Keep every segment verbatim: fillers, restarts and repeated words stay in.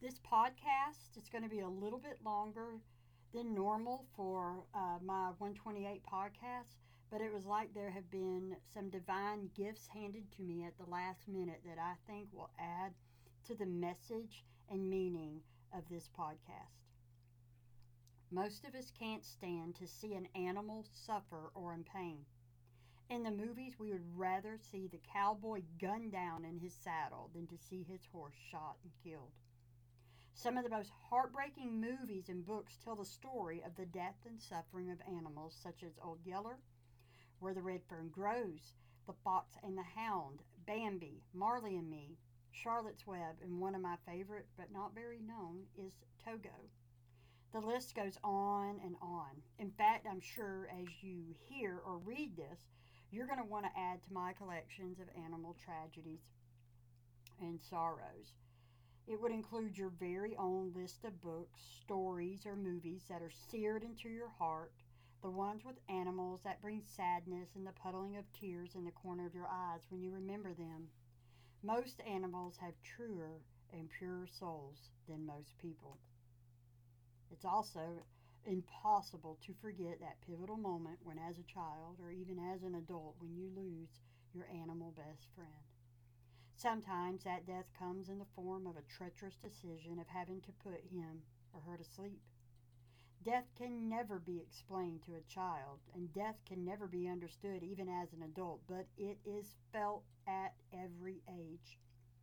This podcast is going to be a little bit longer than normal for uh, my one twenty-eight podcast, but it was like there have been some divine gifts handed to me at the last minute that I think will add to the message and meaning of this podcast. Most of us can't stand to see an animal suffer or in pain. In the movies, we would rather see the cowboy gunned down in his saddle than to see his horse shot and killed. Some of the most heartbreaking movies and books tell the story of the death and suffering of animals such as Old Yeller, Where the Red Fern Grows, The Fox and the Hound, Bambi, Marley and Me, Charlotte's Web, and one of my favorite but not very known is Togo. The list goes on and on. In fact, I'm sure as you hear or read this, you're going to want to add to my collections of animal tragedies and sorrows. It would include your very own list of books, stories, or movies that are seared into your heart, the ones with animals that bring sadness and the puddling of tears in the corner of your eyes when you remember them. Most animals have truer and purer souls than most people. It's also impossible to forget that pivotal moment when, as a child, or even as an adult, when you lose your animal best friend. Sometimes that death comes in the form of a treacherous decision of having to put him or her to sleep. Death can never be explained to a child, and death can never be understood even as an adult, but it is felt at every age.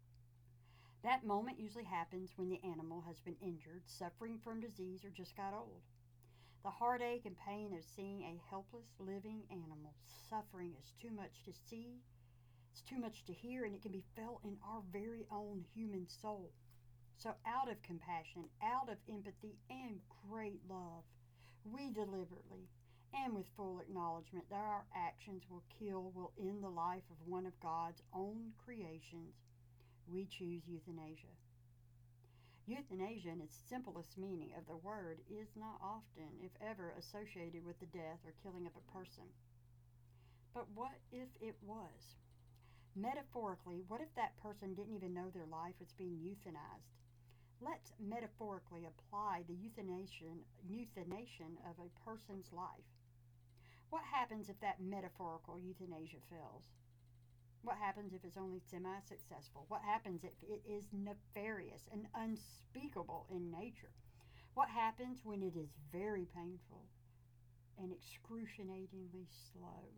That moment usually happens when the animal has been injured, suffering from disease, or just got old. The heartache and pain of seeing a helpless living animal suffering is too much to see, it's too much to hear, and it can be felt in our very own human soul. So out of compassion, out of empathy, and great love, we deliberately and with full acknowledgement that our actions will kill, will end the life of one of God's own creations, we choose euthanasia. Euthanasia, in its simplest meaning of the word, is not often, if ever, associated with the death or killing of a person. But what if it was? Metaphorically, what if that person didn't even know their life was being euthanized? Let's metaphorically apply the euthanation, euthanation of a person's life. What happens if that metaphorical euthanasia fails? What happens if it's only semi-successful? What happens if it is nefarious and unspeakable in nature? What happens when it is very painful and excruciatingly slow?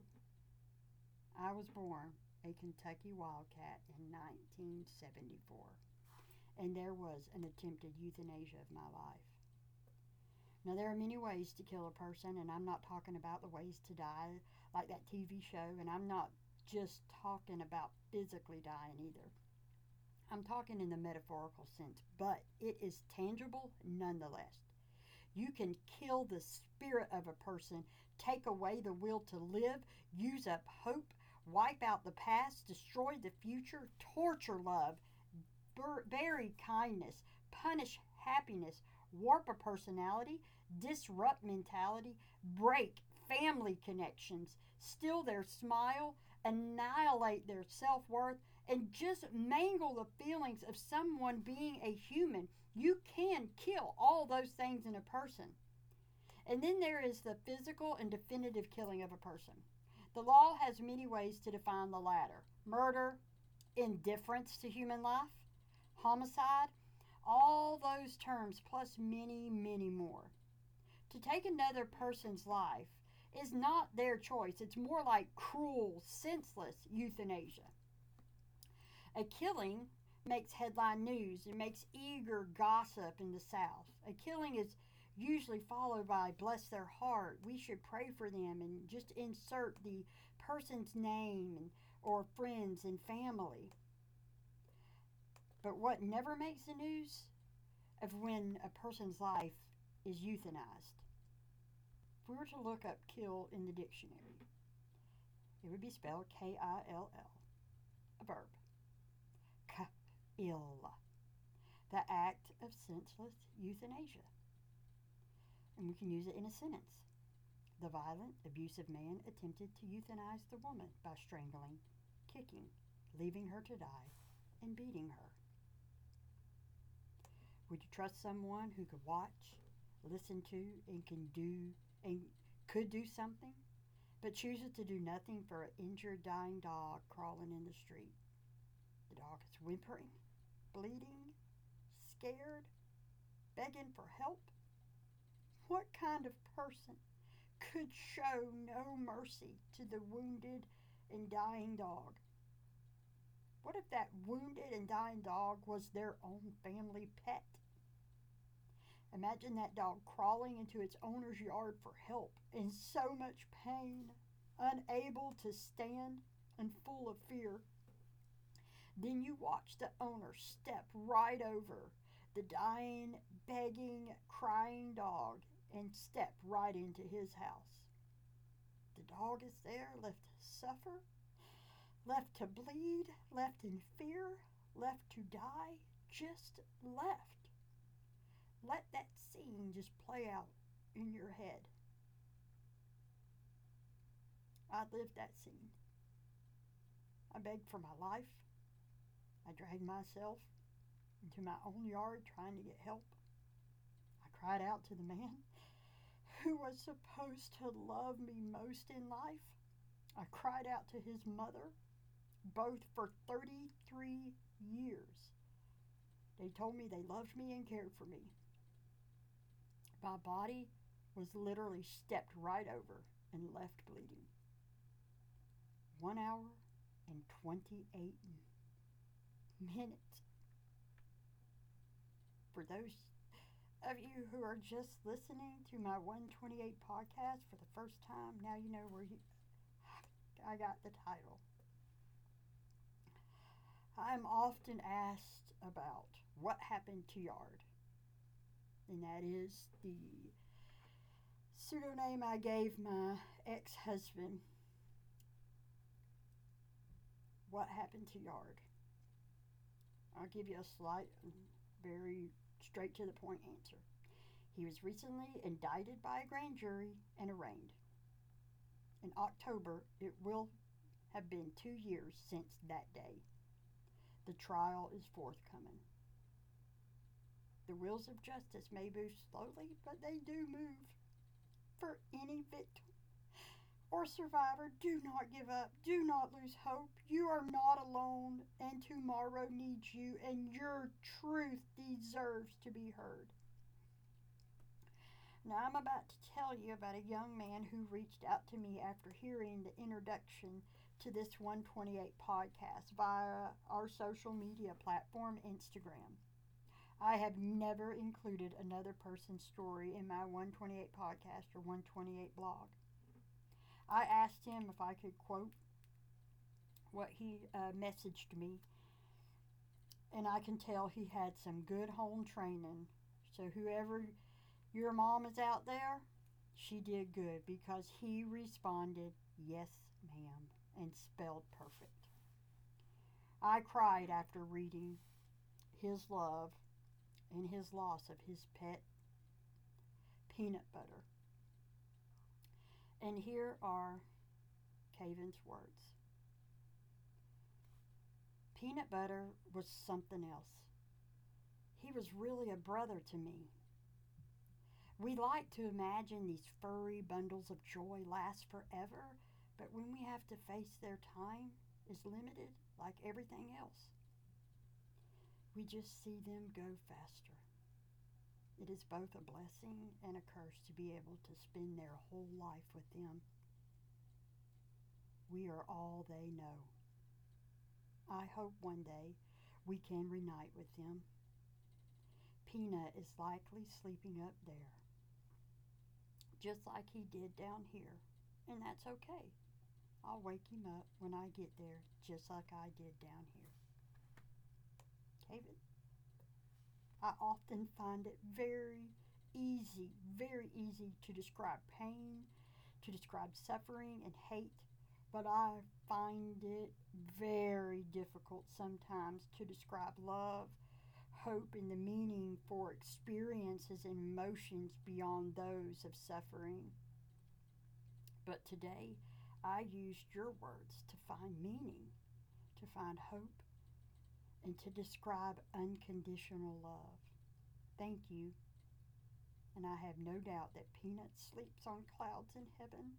I was born a Kentucky Wildcat in nineteen seventy-four, and there was an attempted euthanasia of my life. Now, there are many ways to kill a person, and I'm not talking about the ways to die like that T V show, and I'm not just talking about physically dying either. I'm talking in the metaphorical sense, but it is tangible nonetheless. You can kill the spirit of a person, take away the will to live, use up hope, wipe out the past, destroy the future, torture love, bur- bury kindness, punish happiness, warp a personality, disrupt mentality, break family connections, steal their smile, annihilate their self-worth, and just mangle the feelings of someone being a human. You can kill all those things in a person. And then there is the physical and definitive killing of a person. The law has many ways to define the latter. Murder, indifference to human life, homicide, all those terms plus many, many more. To take another person's life is not their choice. It's more like cruel, senseless euthanasia. A killing makes headline news. It makes eager gossip in the South. A killing is usually followed by bless their heart, we should pray for them, and just insert the person's name and, or friends and family. But what never makes the news of when a person's life is euthanized. If we were to look up kill in the dictionary, it would be spelled K I L L, a verb. Kill, the act of senseless euthanasia. And we can use it in a sentence. The violent, abusive man attempted to euthanize the woman by strangling, kicking, leaving her to die, and beating her. Would you trust someone who could watch, listen to, and can do and could do something, but chooses to do nothing for an injured, dying dog crawling in the street? The dog is whimpering, bleeding, scared, begging for help. What kind of person could show no mercy to the wounded and dying dog? What if that wounded and dying dog was their own family pet? Imagine that dog crawling into its owner's yard for help, in so much pain, unable to stand and full of fear. Then you watch the owner step right over the dying, begging, crying dog and step right into his house. The dog is there, left to suffer, left to bleed, left in fear, left to die, just left. Let that scene just play out in your head. I lived that scene. I begged for my life. I dragged myself into my own yard trying to get help. I cried out to the man who was supposed to love me most in life. I cried out to his mother, both for thirty-three years. They told me they loved me and cared for me. My body was literally stepped right over and left bleeding. One hour and twenty-eight minutes. For those of you who are just listening to my one twenty-eight podcast for the first time, now you know where you, I got the title. I'm often asked about what happened to Yard, and that is the pseudonym I gave my ex-husband. What happened to Yard? I'll give you a slight, very straight to the point answer. He was recently indicted by a grand jury and arraigned. In October, it will have been two years since that day. The trial is forthcoming. The wheels of justice may move slowly, but they do move. For any victim or survivor, do not give up. Do not lose hope. You are not alone, and tomorrow needs you, and your truth deserves to be heard. Now, I'm about to tell you about a young man who reached out to me after hearing the introduction to this one twenty-eight podcast via our social media platform, Instagram. I have never included another person's story in my one twenty-eight podcast or one twenty-eight blog. I asked him if I could quote what he uh, messaged me, and I can tell he had some good home training. So whoever your mom is out there, she did good, because he responded, "Yes, ma'am," and spelled perfect. I cried after reading his love and his loss of his pet, Peanut Butter. And here are Caven's words. Peanut Butter was something else. He was really a brother to me. We like to imagine these furry bundles of joy last forever, but when we have to face their time is limited like everything else. We just see them go faster. It is both a blessing and a curse to be able to spend their whole life with them. We are all they know. I hope one day we can reunite with them. Peanut is likely sleeping up there, just like he did down here, and that's okay. I'll wake him up when I get there, just like I did down here. Caven. I often find it very easy, very easy to describe pain, to describe suffering and hate, but I find it very difficult sometimes to describe love, hope, and the meaning for experiences and emotions beyond those of suffering. But today, I used your words to find meaning, to find hope, and to describe unconditional love. Thank you. And I have no doubt that Peanut sleeps on clouds in heaven.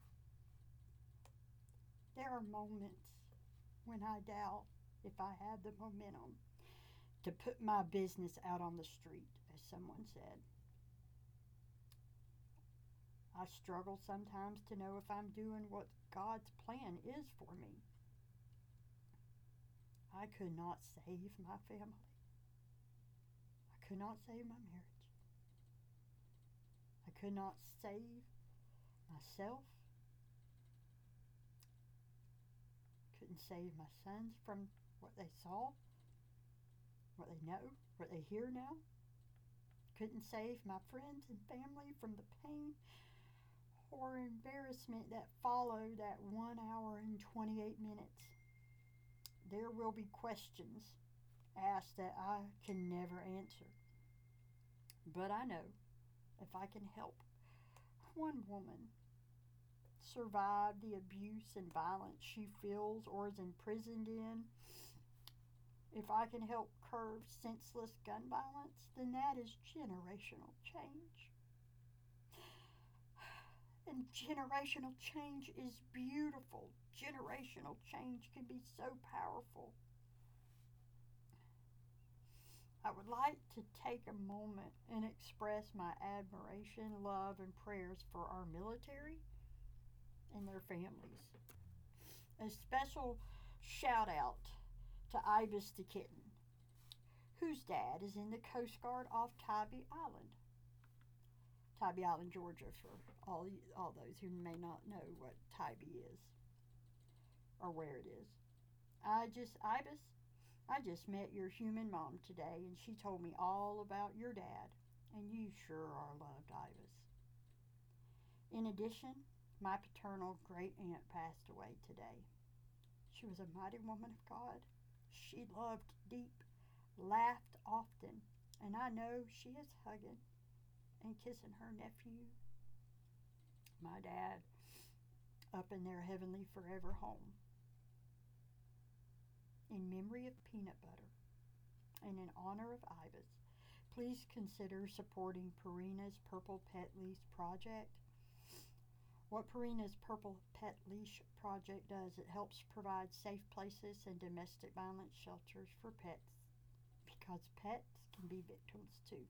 There are moments when I doubt if I have the momentum to put my business out on the street, as someone said. I struggle sometimes to know if I'm doing what God's plan is for me. I could not save my family. I could not save my marriage. I could not save myself. Couldn't save my sons from what they saw, what they know, what they hear now. Couldn't save my friends and family from the pain or embarrassment that followed that one hour and twenty-eight minutes. There will be questions asked that I can never answer. But I know if I can help one woman survive the abuse and violence she feels or is imprisoned in, if I can help curb senseless gun violence, then that is generational change. And generational change is beautiful. Generational change can be so powerful. I would like to take a moment and express my admiration, love, and prayers for our military and their families. A special shout out to Ibis the kitten, whose dad is in the Coast Guard off Tybee Island. Tybee Island, Georgia, for all, all those who may not know what Tybee is or where it is. I just, Ibis, I just met your human mom today, and she told me all about your dad, and you sure are loved, Ibis. In addition, my paternal great-aunt passed away today. She was a mighty woman of God. She loved deep, laughed often, and I know she is hugging and kissing her nephew, my dad, up in their heavenly forever home. In memory of Peanut Butter and in honor of Ibis, please consider supporting Purina's Purple Pet Leash Project. What Purina's Purple Pet Leash Project does, it helps provide safe places and domestic violence shelters for pets, because pets can be victims too.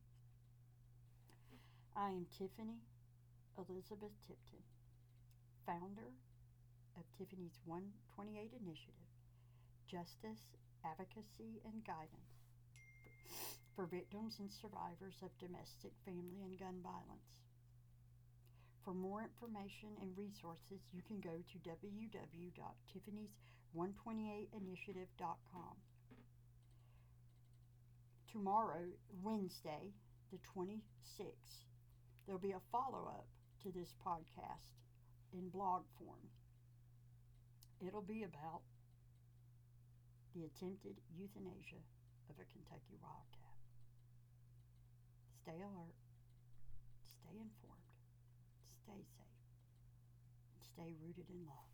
I am Tiffany Elizabeth Tipton, founder of Tiffany's one twenty-eight Initiative, Justice, Advocacy, and Guidance for victims and survivors of domestic, family, and gun violence. For more information and resources, you can go to w w w dot tiffany's one twenty-eight initiative dot com. Tomorrow, Wednesday, the twenty-sixth, there'll be a follow-up to this podcast in blog form. It'll be about the attempted euthanasia of a Kentucky wildcat. Stay alert, stay informed, stay safe, and stay rooted in love.